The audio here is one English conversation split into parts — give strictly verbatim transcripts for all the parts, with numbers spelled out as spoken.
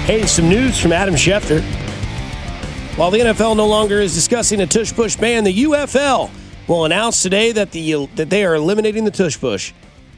Hey, some news from Adam Schefter. While the N F L no longer is discussing a tush-push ban, the U F L will announce today that the that they are eliminating the tush-push.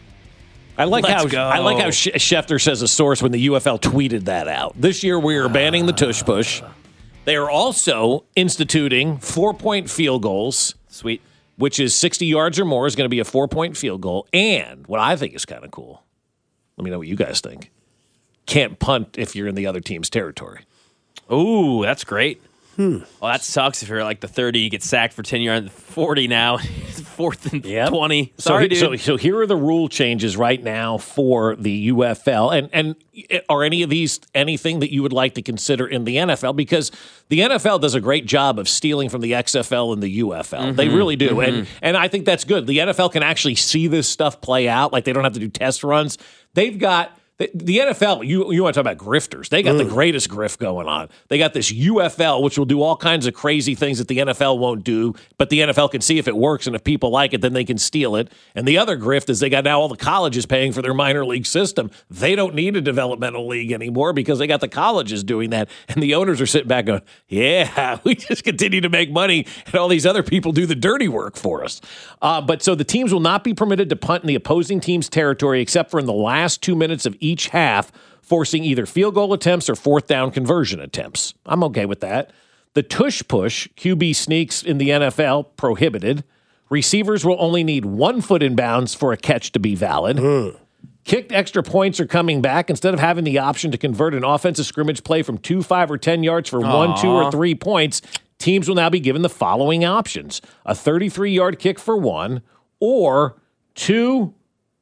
I like Let's how go. I like how Schefter says a source when the U F L tweeted that out. This year we are banning the tush-push. They are also instituting four-point field goals. Sweet. Which is sixty yards or more is going to be a four-point field goal. And what I think is kind of cool, let me know what you guys think, can't punt if you're in the other team's territory. Ooh, that's great. Hmm. Well, that sucks if you're like the thirty, you get sacked for ten yards, forty now, fourth and Yep. twenty. So, Sorry, dude. so, so here are the rule changes right now for the U F L. And, and are any of these anything that you would like to consider in the N F L? Because the N F L does a great job of stealing from the X F L and the U F L. Mm-hmm. They really do. Mm-hmm. And, and I think that's good. The N F L can actually see this stuff play out. Like they don't have to do test runs. They've got... The, the N F L, you you want to talk about grifters. They got mm. the greatest grift going on. They got this U F L, which will do all kinds of crazy things that the N F L won't do, but the N F L can see if it works, and if people like it, then they can steal it. And the other grift is they got now all the colleges paying for their minor league system. They don't need a developmental league anymore because they got the colleges doing that. And the owners are sitting back going, yeah, we just continue to make money, and all these other people do the dirty work for us. Uh, but so the teams will not be permitted to punt in the opposing team's territory except for in the last two minutes of each half, forcing either field goal attempts or fourth down conversion attempts. I'm okay with that. The tush push, Q B sneaks in the N F L, prohibited. Receivers will only need one foot in bounds for a catch to be valid. Mm. Kicked extra points are coming back. Instead of having the option to convert an offensive scrimmage play from two, five, or ten yards for Aww. one, two, or three points, teams will now be given the following options. A thirty-three-yard kick for one, or two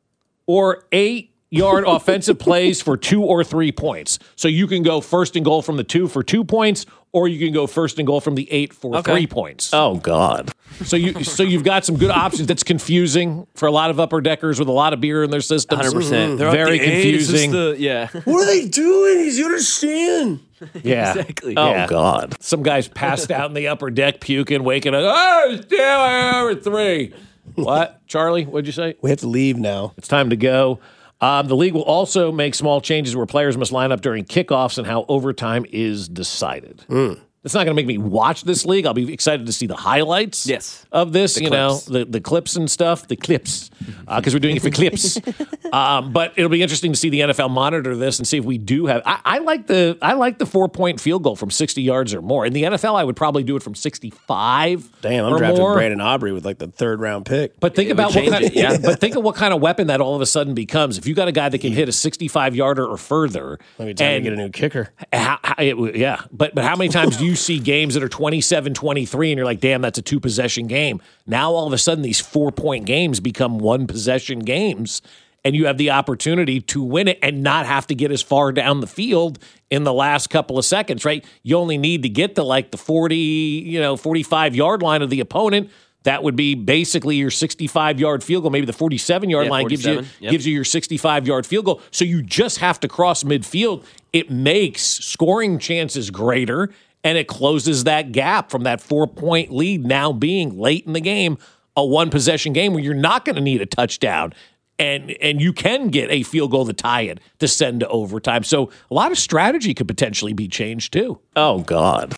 or eight yard offensive plays for two or three points. So you can go first and goal from the two for two points, or you can go first and goal from the eight for Okay. three points. Oh, God. So you so you've got some good options. That's confusing for a lot of upper deckers with a lot of beer in their systems. one hundred percent. They're Very like the eight, it's just confusing. the- yeah. What are they doing? He's understand. Yeah. Exactly. Oh, Yeah. God. Some guys passed out in the upper deck, puking, waking up. Oh, it's damn hour three. What? Charlie, what'd you say? We have to leave now. It's time to go. Um, the league will also make small changes where players must line up during kickoffs and how overtime is decided. Mm. It's not going to make me watch this league. I'll be excited to see the highlights Yes. of this, The you clips. know, the, the clips and stuff, the clips, because uh, we're doing it for clips. Um, but it'll be interesting to see the N F L monitor this and see if we do have. I, I like the I like the four point field goal from sixty yards or more. In the N F L, I would probably do it from sixty-five. Damn, I'm or drafting more. Brandon Aubrey with like the third round pick. But think It about would what change kind of, it, yeah. but think of what kind of weapon that all of a sudden becomes. If you got a guy that can hit a sixty-five yarder or further, Maybe time to and get a new kicker. how, how, it, yeah, but but how many times do you see games that are twenty-seven twenty-three and you're like, damn, that's a two possession game? Now all of a sudden these four point games become one possession games, and you have the opportunity to win it and not have to get as far down the field in the last couple of seconds, right? You only need to get to like the forty, you know, forty-five yard line of the opponent. That would be basically your sixty-five yard field goal. Maybe the forty-seven yard Yeah, line gives you forty-seven, yep. gives you your sixty-five yard field goal. So you just have to cross midfield. It makes scoring chances greater, and it closes that gap from that four point lead now being late in the game, a one possession game where you're not going to need a touchdown. And and you can get a field goal to tie it to send to overtime. So a lot of strategy could potentially be changed too. Oh, God.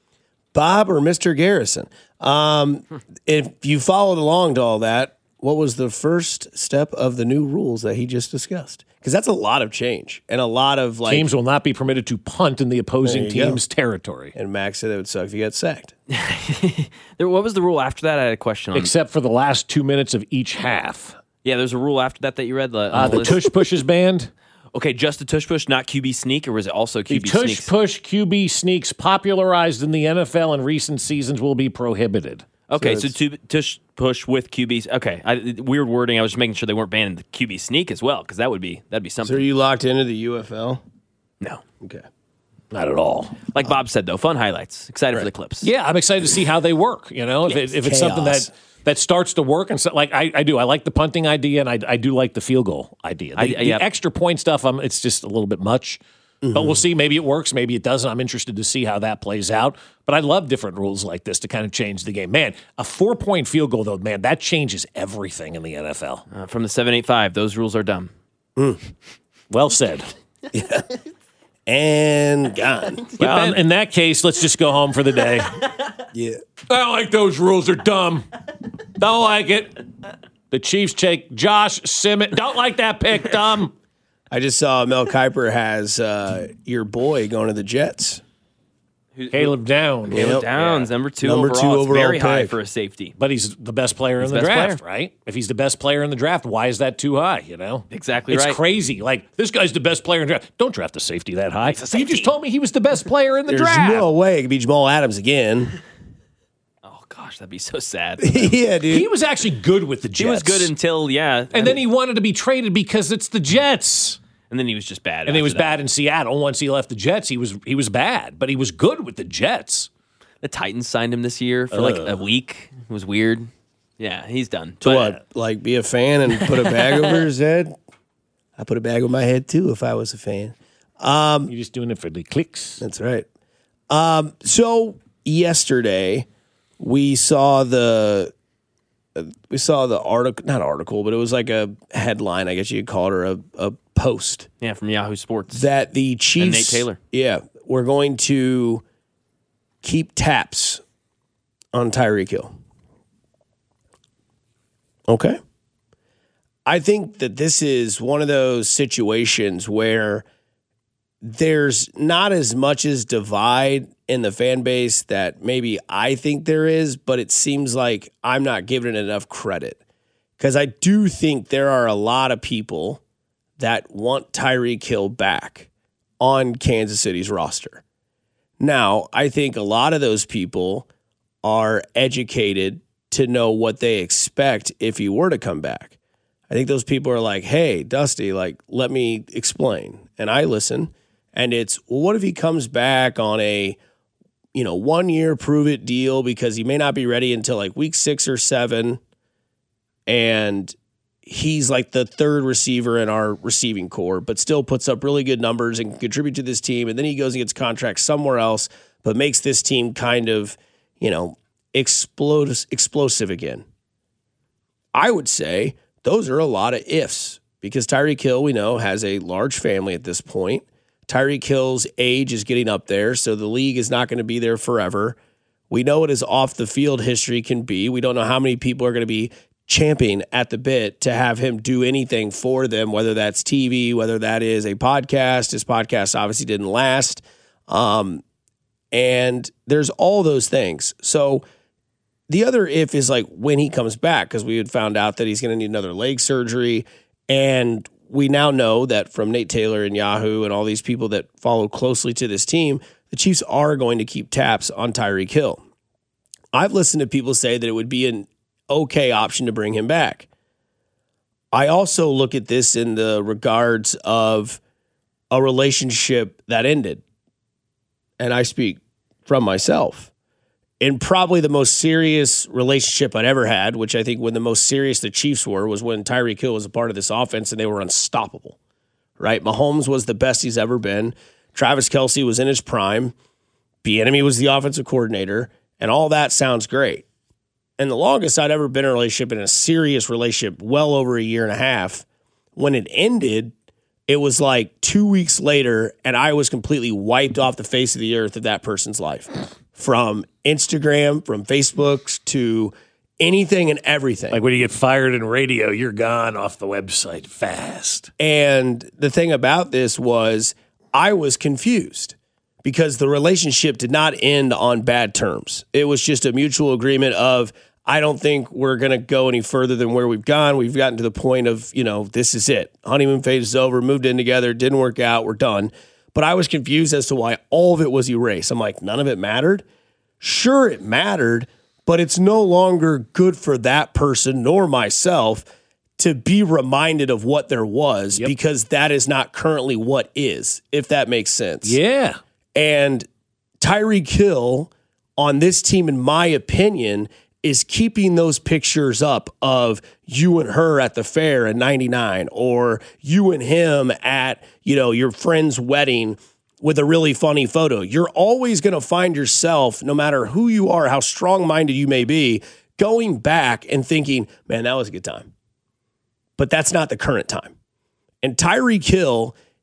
Bob or Mister Garrison? Um, if you followed along to all that, what was the first step of the new rules that he just discussed? Because that's a lot of change and a lot of like. Teams will not be permitted to punt in the opposing There you team's territory. And Max said it would suck if you got sacked. There, what was the rule after that? I had a question on. Except for the last two minutes of each half. Yeah, there's a rule after that that you read. The, Uh, the tush push is banned. Okay, just the tush push, not Q B sneak, or was it also Q The B tush sneaks? push Q B sneaks popularized in the N F L in recent seasons will be prohibited. Okay, So so, tu- tush push with Q Bs. Okay, I, weird wording. I was just making sure they weren't banning the Q B sneak as well, because that would be that'd be So something. are you locked into the U F L? no, Okay. Not at all. like Bob said though, fun highlights. Excited for the clips. Yeah, I'm excited to see how they work. You know, if, it, if it's something Chaos. that that starts to work, and so, like I, I do, I like the punting idea, and I, I do like the field goal idea. The, I- the yeah. extra point stuff, um, it's just a little bit much. But we'll see. Maybe it works. Maybe it doesn't. I'm interested to see how that plays out. But I love different rules like this to kind of change the game. Man, a four-point field goal, though, man, that changes everything in the N F L. Uh, from the seven eight five, those rules are dumb. Well said. and gone. Well, in that case, let's just go home for the day. Yeah. I don't like those rules. They're dumb. Don't like it. The Chiefs take Josh Simmons. Don't like that pick, dumb. I just saw Mel Kiper has uh, your boy going to the Jets. Caleb Downs. Caleb Yep. Downs, number two Number overall. two It's overall very high pick. for a safety. But he's the best player in the the best draft, player. right? If he's the best player in the draft, why is that too high, you know? Exactly it's right. It's crazy. Like, this guy's the best player in the draft. Don't draft a safety that high. a safety. You just told me he was the best player in the There's draft. no way it could be Jamal Adams again. Oh, gosh, that'd be so sad. Yeah, dude. He was actually good with the Jets. He was good until, yeah. And then he wanted to be traded because it's the Jets. And then he was just bad. And he after was that. bad in Seattle. Once he left the Jets, he was he was bad, but he was good with the Jets. The Titans signed him this year for like a week. It was weird. Yeah, he's done. To But what? Like be a fan and put a bag over his head? I put a bag over my head too if I was a fan. You're just doing it for the clicks. That's right. Um, so yesterday we saw the uh, we saw the article, not article, but it was like a headline, I guess you could call it, or a, a post Yeah, from Yahoo Sports. that the Chiefs, Nate Taylor. yeah, we're going to keep taps on Tyreek Hill. Okay. I think that this is one of those situations where there's not as much as divide in the fan base that maybe I think there is, but it seems like I'm not giving it enough credit. Because I do think there are a lot of people that want Tyreek Hill back on Kansas City's roster. Now, I think a lot of those people are educated to know what they expect if he were to come back. I think those people are like, hey, Dusty, like, let me explain. And I listen. And it's, well, what if he comes back on a, you know, one year prove it deal because he may not be ready until like week six or seven. And he's like the third receiver in our receiving core, but still puts up really good numbers and can contribute to this team. And then he goes and gets contracts somewhere else, but makes this team kind of, you know, explode, explosive again. I would say those are a lot of ifs because Tyreek Hill, we know, has a large family at this point. Tyreek Hill's age is getting up there, so the league is not going to be there forever. We know what his off-the-field history can be. We don't know how many people are going to be champing at the bit to have him do anything for them, whether that's T V, whether that is a podcast. His podcast obviously didn't last. Um, and there's all those things. So the other if is like when he comes back, because we had found out that he's going to need another leg surgery. And we now know that from Nate Taylor and Yahoo and all these people that follow closely to this team, the Chiefs are going to keep taps on Tyreek Hill. I've listened to people say that it would be an okay option to bring him back. I also look at this in the regards of a relationship that ended. And I speak from myself. In probably the most serious relationship I'd ever had, which I think when the most serious the Chiefs were was when Tyreek Hill was a part of this offense and they were unstoppable, right? Mahomes was the best he's ever been. Travis Kelce was in his prime. Bieniemy was the offensive coordinator, and all that sounds great. And the longest I'd ever been in a relationship, in a serious relationship, well over a year and a half, when it ended, it was like two weeks later, and I was completely wiped off the face of the earth of that person's life. From Instagram, from Facebook to anything and everything. Like when you get fired in radio, you're gone off the website fast. And the thing about this was I was confused because the relationship did not end on bad terms. It was just a mutual agreement of, I don't think we're going to go any further than where we've gone. We've gotten to the point of, you know, this is it. Honeymoon phase is over, moved in together, didn't work out, we're done. But I was confused as to why all of it was erased. I'm like, none of it mattered? Sure, it mattered, but it's no longer good for that person nor myself to be reminded of what there was Yep. because that is not currently what is, if that makes sense. Yeah. And Tyreek Hill on this team, in my opinion, is keeping those pictures up of you and her at the fair in ninety-nine, or you and him at, you know, your friend's wedding with a really funny photo. You're always going to find yourself, no matter who you are, how strong-minded you may be, going back and thinking, man, that was a good time. But that's not the current time. And Tyreek Hill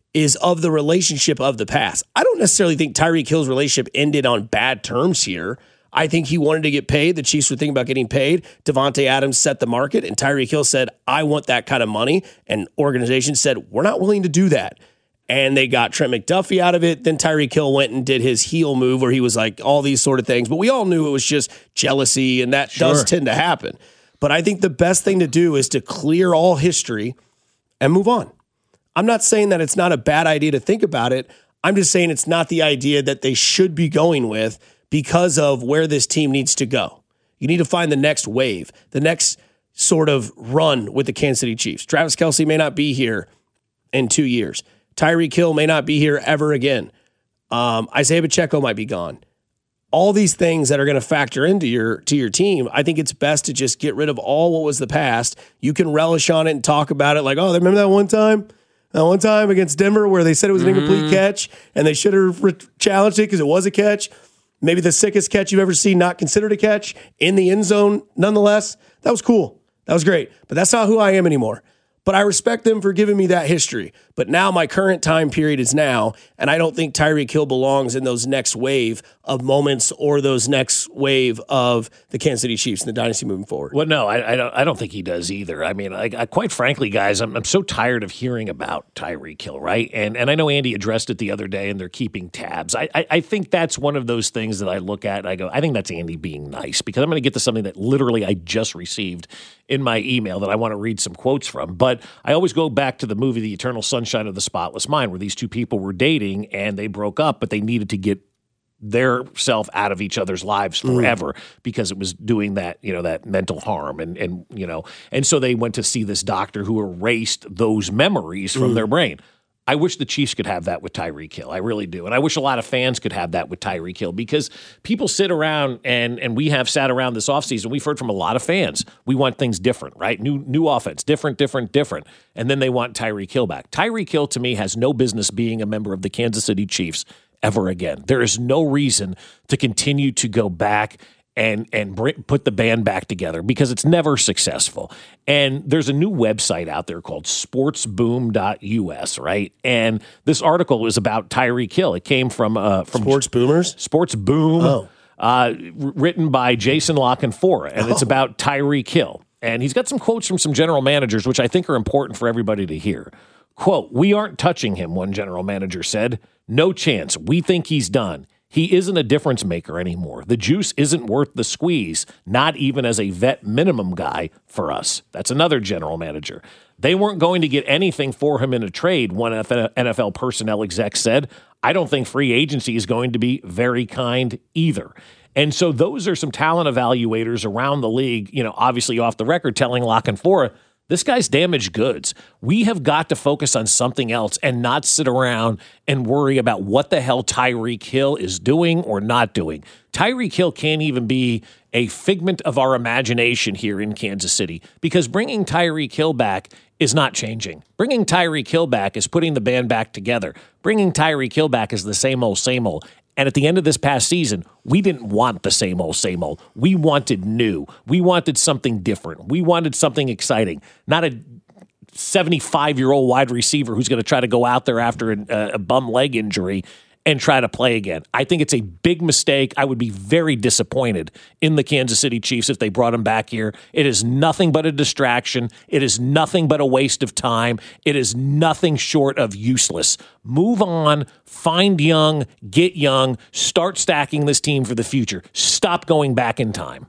is of the relationship of the past. I don't necessarily think Tyreek Hill's relationship ended on bad terms here. I think he wanted to get paid. The Chiefs were thinking about getting paid. Devontae Adams set the market, and Tyreek Hill said, I want that kind of money. And organizations said, we're not willing to do that. And they got Trent McDuffie out of it. Then Tyreek Hill went and did his heel move where he was like all these sort of things. But we all knew it was just jealousy, and that Sure. does tend to happen. But I think the best thing to do is to clear all history and move on. I'm not saying that it's not a bad idea to think about it. I'm just saying it's not the idea that they should be going with because of where this team needs to go. You need to find the next wave, the next sort of run with the Kansas City Chiefs. Travis Kelce may not be here in two years. Tyreek Hill may not be here ever again. Um, Isaiah Pacheco might be gone. All these things that are going to factor into your to your team, I think it's best to just get rid of all what was the past. You can relish on it and talk about it like, oh, remember that one time? That one time against Denver where they said it was an incomplete mm-hmm. catch and they should have re- challenged it because it was a catch. Maybe the sickest catch you've ever seen, not considered a catch, in the end zone nonetheless. That was cool. That was great. But that's not who I am anymore. But I respect them for giving me that history. But now my current time period is now, and I don't think Tyreek Hill belongs in those next wave of moments or those next wave of the Kansas City Chiefs and the dynasty moving forward. Well, no, I, I don't. I don't think he does either. I mean, I, I, quite frankly, guys, I'm, I'm so tired of hearing about Tyreek Hill, right? And and I know Andy addressed it the other day, and they're keeping tabs. I, I, I think that's one of those things that I look at and I go, I think that's Andy being nice, because I'm going to get to something that literally I just received in my email that I want to read some quotes from. But I always go back to the movie The Eternal Sunshine of the Spotless Mind, where these two people were dating and they broke up, but they needed to get their self out of each other's lives forever mm. because it was doing that, you know, that mental harm. And, and, you know, and so they went to see this doctor who erased those memories from mm. their brain. I wish the Chiefs could have that with Tyreek Hill. I really do. And I wish a lot of fans could have that with Tyreek Hill, because people sit around and and we have sat around this offseason. We've heard from a lot of fans. We want things different, right? New new offense, different, different, different. And then they want Tyreek Hill back. Tyreek Hill, to me, has no business being a member of the Kansas City Chiefs ever again. There is no reason to continue to go back and and bring, put the band back together, because it's never successful. And there's a new website out there called sports boom dot U S, right? And this article is about Tyreek Hill. It came from uh, from Sports Boomers? Sports Boom, oh. uh, written by Jason Lockenfora, and oh. it's about Tyreek Hill. And he's got some quotes from some general managers, which I think are important for everybody to hear. Quote, "We aren't touching him," one general manager said. "No chance. We think he's done. He isn't a difference maker anymore. The juice isn't worth the squeeze, not even as a vet minimum guy for us." That's another general manager. "They weren't going to get anything for him in a trade," one N F L personnel exec said. "I don't think free agency is going to be very kind either." And so those are some talent evaluators around the league, you know, obviously off the record, telling Lockenfora, this guy's damaged goods. We have got to focus on something else and not sit around and worry about what the hell Tyreek Hill is doing or not doing. Tyreek Hill can't even be a figment of our imagination here in Kansas City, because bringing Tyreek Hill back is not changing. Bringing Tyreek Hill back is putting the band back together. Bringing Tyreek Hill back is the same old, same old. And at the end of this past season, we didn't want the same old, same old. We wanted new. We wanted something different. We wanted something exciting. Not a seventy-five-year-old wide receiver who's going to try to go out there after a, a bum leg injury and try to play again. I think it's a big mistake. I would be very disappointed in the Kansas City Chiefs if they brought him back here. It is nothing but a distraction. It is nothing but a waste of time. It is nothing short of useless. Move on, find young, get young, start stacking this team for the future. Stop going back in time.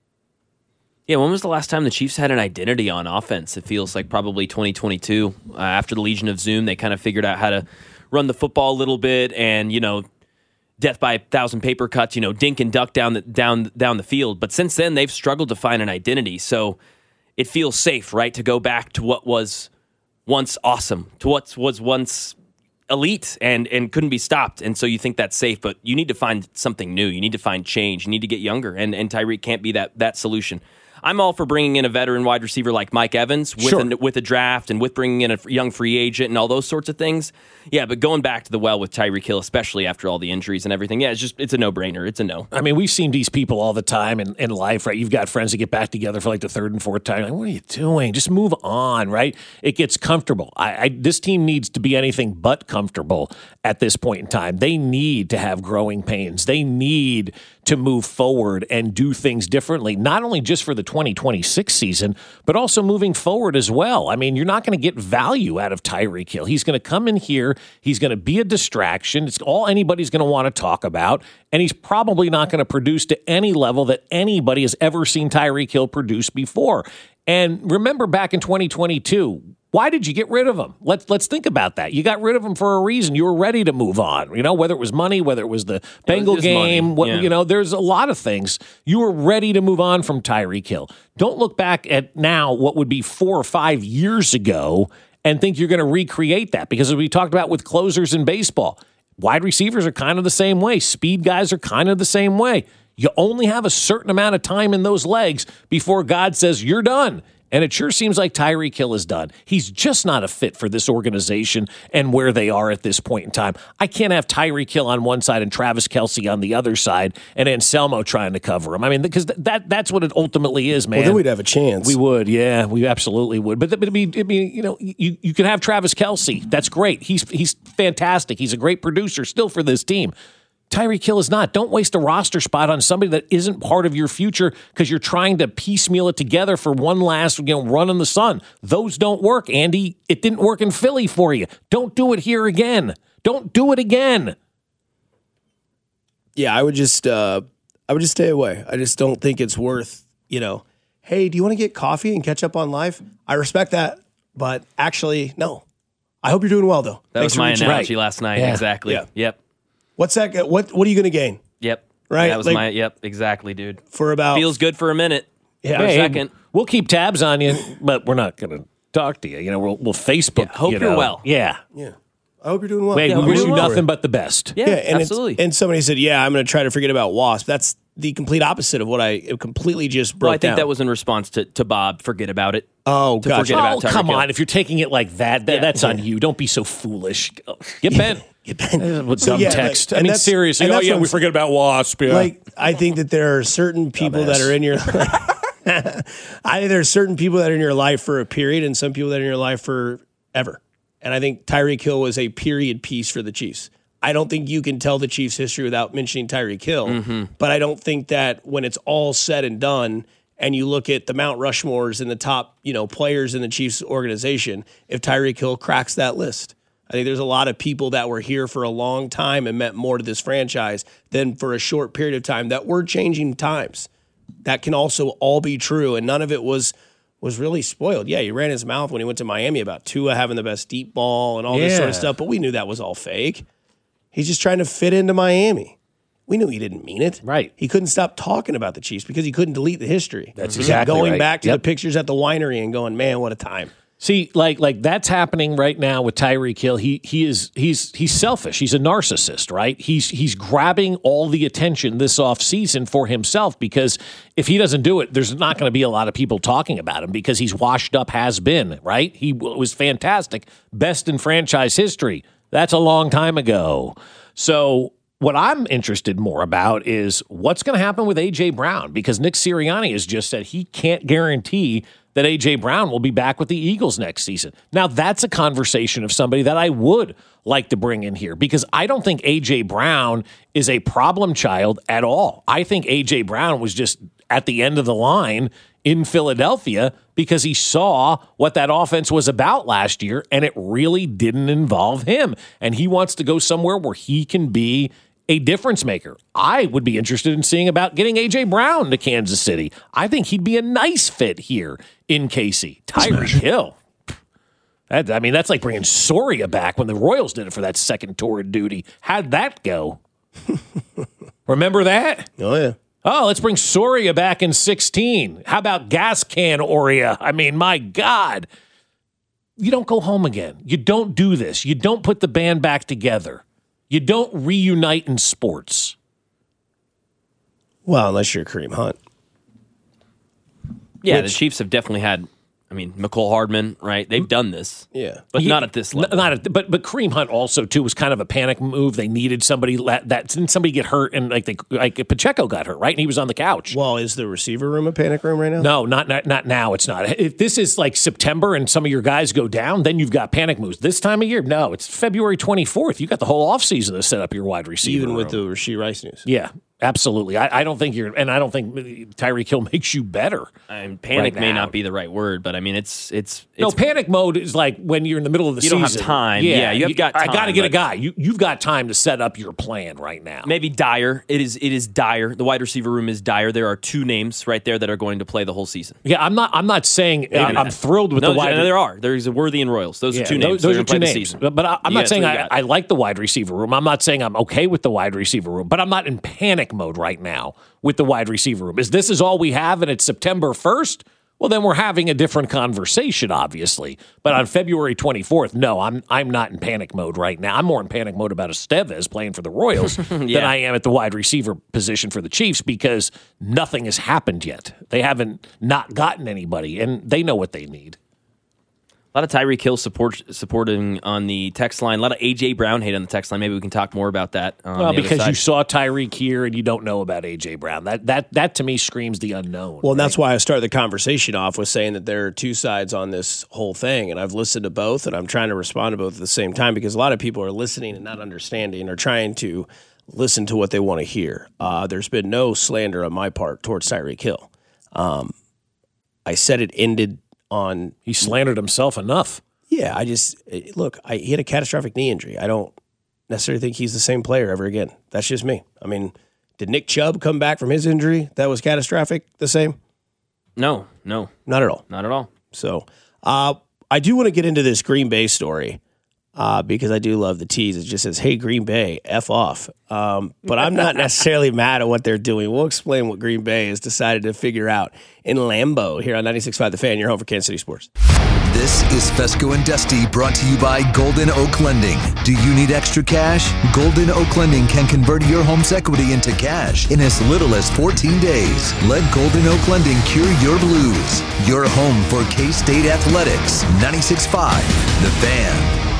Yeah, when was the last time the Chiefs had an identity on offense? It feels like probably twenty twenty-two. Uh, after the Legion of Zoom, they kind of figured out how to run the football a little bit, and, you know, death by a thousand paper cuts, you know, dink and duck down the, down, down the field. But since then, they've struggled to find an identity. So it feels safe, right, to go back to what was once awesome, to what was once elite and, and couldn't be stopped. And so you think that's safe, but you need to find something new. You need to find change. You need to get younger, and, and Tyreek can't be that that solution. I'm all for bringing in a veteran wide receiver like Mike Evans with, Sure. a, with a draft and with bringing in a young free agent and all those sorts of things. Yeah, but going back to the well with Tyreek Hill, especially after all the injuries and everything, yeah, it's just it's a no-brainer. It's a no. I mean, we've seen these people all the time in, in life, right? You've got friends that get back together for like the third and fourth time. Like, what are you doing? Just move on, right? It gets comfortable. I, I this team needs to be anything but comfortable at this point in time. They need to have growing pains. They need to move forward and do things differently, not only just for the twenty twenty-six season, but also moving forward as well. I mean, you're not going to get value out of Tyreek Hill. He's going to come in here. He's going to be a distraction. It's all anybody's going to want to talk about, and he's probably not going to produce to any level that anybody has ever seen Tyreek Hill produce before. And remember back in twenty twenty-two, why did you get rid of him? Let's let's think about that. You got rid of him for a reason. You were ready to move on. You know, whether it was money, whether it was the Bengal was game, money. what, Yeah. you know, there's a lot of things. You were ready to move on from Tyreek Hill. Don't look back at now what would be four or five years ago and think you're going to recreate that, because as we talked about with closers in baseball, wide receivers are kind of the same way. Speed guys are kind of the same way. You only have a certain amount of time in those legs before God says you're done. And it sure seems like Tyreek Hill is done. He's just not a fit for this organization and where they are at this point in time. I can't have Tyreek Hill on one side and Travis Kelce on the other side and Anselmo trying to cover him. I mean, because that that's what it ultimately is, man. Well, then we'd have a chance. We would, yeah, we absolutely would. But, but it'd be, it'd be, you know, you, you could have Travis Kelce. That's great. He's he's fantastic. He's a great producer still for this team. Tyreek Hill is not. Don't waste a roster spot on somebody that isn't part of your future because you're trying to piecemeal it together for one last, you know, run in the sun. Those don't work, Andy. It didn't work in Philly for you. Don't do it here again. Don't do it again. Yeah, I would just uh, I would just stay away. I just don't think it's worth, you know, hey, do you want to get coffee and catch up on life? I respect that, but actually, no. I hope you're doing well, though. That Thanks was for my reaching analogy out. last night. Yeah. Exactly. Yeah. Yep. What's that? What What are you going to gain? Yep. Right? That was Like- my, yep, exactly, dude. For about Feels good for a minute. Yeah. For a Hey, second. we'll keep tabs on you, but we're not going to talk to you. You know, we'll, we'll Facebook. Yeah, hope you you're know. well. Yeah. Yeah. I hope you're doing well. Hey, Yeah, we hope wish you're you well. nothing but the best. Yeah, Yeah, and it's- absolutely. and somebody said, "Yeah, I'm going to try to forget about Wasp." That's the complete opposite of what I completely just broke well, I think down. that was in response to, to Bob. Forget about it. oh, to gotcha. forget about Oh, Tyreek come Hill. on. If you're taking it like that, that Yeah. that's on you. Don't be so foolish. Get bent. Get been- With So, dumb yeah, like- text. I and mean, that's- seriously. and Oh, that's yeah, what we I'm forget about Wasp. Yeah. Like, I think that there are certain people that are in your I think there are certain people that are in your life for a period and some people that are in your life forever. And I think Tyreek Hill was a period piece for the Chiefs. I don't think you can tell the Chiefs' history without mentioning Tyreek Hill. Mm-hmm. But I don't think that when it's all said and done and you look at the Mount Rushmores and the top, you know, players in the Chiefs organization, if Tyreek Hill cracks that list. I think there's a lot of people that were here for a long time and meant more to this franchise than for a short period of time that were changing times. That can also all be true, and none of it was was really spoiled. Yeah, he ran his mouth when he went to Miami about Tua having the best deep ball and all this sort of Yeah. stuff, but we knew that was all fake. He's just trying to fit into Miami. We knew he didn't mean it. Right. He couldn't stop talking about the Chiefs because he couldn't delete the history. That's He kept exactly going right. back to Yep. the pictures at the winery and going, man, what a time. See, like like that's happening right now with Tyreek Hill. He he is he's he's selfish. He's a narcissist, right? He's he's grabbing all the attention this offseason for himself because if he doesn't do it, there's not going to be a lot of people talking about him because he's washed up, has been, right? He w- was fantastic, best in franchise history. That's a long time ago. So what I'm interested more about is what's going to happen with A J Brown because Nick Sirianni has just said he can't guarantee that A J Brown will be back with the Eagles next season. Now, that's a conversation of somebody that I would like to bring in here because I don't think A J Brown is a problem child at all. I think A J Brown was just at the end of the line in Philadelphia because he saw what that offense was about last year and it really didn't involve him. And he wants to go somewhere where he can be a difference maker. I would be interested in seeing about getting A J Brown to Kansas City. I think he'd be a nice fit here in K C. Tyreek Hill. That, I mean, that's like bringing Soria back when the Royals did it for that second tour of duty. How'd that go? Remember that? Oh, yeah. Oh, let's bring Soria back in sixteen. How about gas can Oria? I mean, my God. You don't go home again. You don't do this. You don't put the band back together. You don't reunite in sports. Well, unless you're Kareem Hunt. Yeah, Which- the Chiefs have definitely had. I mean, McCole Hardman, right? They've done this. Yeah. But He- not at this level. Not at, but but Kareem Hunt also too was kind of a panic move. They needed somebody that, that didn't somebody get hurt and like they like Pacheco got hurt, right? And he was on the couch. Well, is the receiver room a panic room right now? No, not, not not now. It's not. If this is like September and some of your guys go down, then you've got panic moves. This time of year, no. It's February twenty-fourth. You got the whole offseason to set up your wide receiver Even with room. the Rashee Rice news. Yeah, absolutely. I, I don't think you're, and I don't think Tyreek Hill makes you better. I mean, panic right may now. not be the right word, but I mean, it's it's, it's No, panic mode is like when you're in the middle of the You season. don't have time. Yeah, you have got I got to time, get a but- guy. You you've got time to set up your plan right now. maybe dire. It is it is dire. The wide receiver room is dire. There are two names right there that are going to play the whole season. Yeah, I'm not. I'm not saying I'm, I'm thrilled with No, the wide. there are. There's a Worthy and Royals. Those Yeah, are two those, names. those They're are gonna two play the names. season. But I, I'm Yeah, not saying that's what you I, got. I like the wide receiver room. I'm not saying I'm okay with the wide receiver room. But I'm not in panic mode right now with the wide receiver room. Is this is all we have and it's September first? Well, then we're having a different conversation, obviously. But on February twenty-fourth, no, I'm I'm not in panic mode right now. I'm more in panic mode about Estevez playing for the Royals than I am at the wide receiver position for the Chiefs because nothing has happened yet. They haven't not gotten anybody, and they know what they need. A lot of Tyreek Hill support supporting on the text line. A lot of A J Brown hate on the text line. Maybe we can talk more about that. On Well, the other because you side. saw Tyreek here and you don't know about A J Brown. That that that to me screams the unknown. Well, and that's why I started the conversation off with saying that there are two sides on this whole thing, and I've listened to both, and I'm trying to respond to both at the same time because a lot of people are listening and not understanding, or trying to listen to what they want to hear. Uh, there's been no slander on my part towards Tyreek Hill. Um, I said it ended on He slandered himself enough. yeah. I just look. I, he had a catastrophic knee injury. I don't necessarily think he's the same player ever again. That's just me. I mean, did Nick Chubb come back from his injury that was catastrophic the same? no, no, Not at all. not at all. So uh, I do want to get into this Green Bay story uh, because I do love the tease. It just says, hey, Green Bay, F off. Um, but I'm not necessarily mad at what they're doing. We'll explain what Green Bay has decided to figure out in Lambeau here on ninety-six point five The Fan, your home for Kansas City sports. This is Fesco and Dusty, brought to you by Golden Oak Lending. Do you need extra cash? Golden Oak Lending can convert your home's equity into cash in as little as fourteen days. Let Golden Oak Lending cure your blues. Your home for K-State athletics. ninety-six point five The Fan.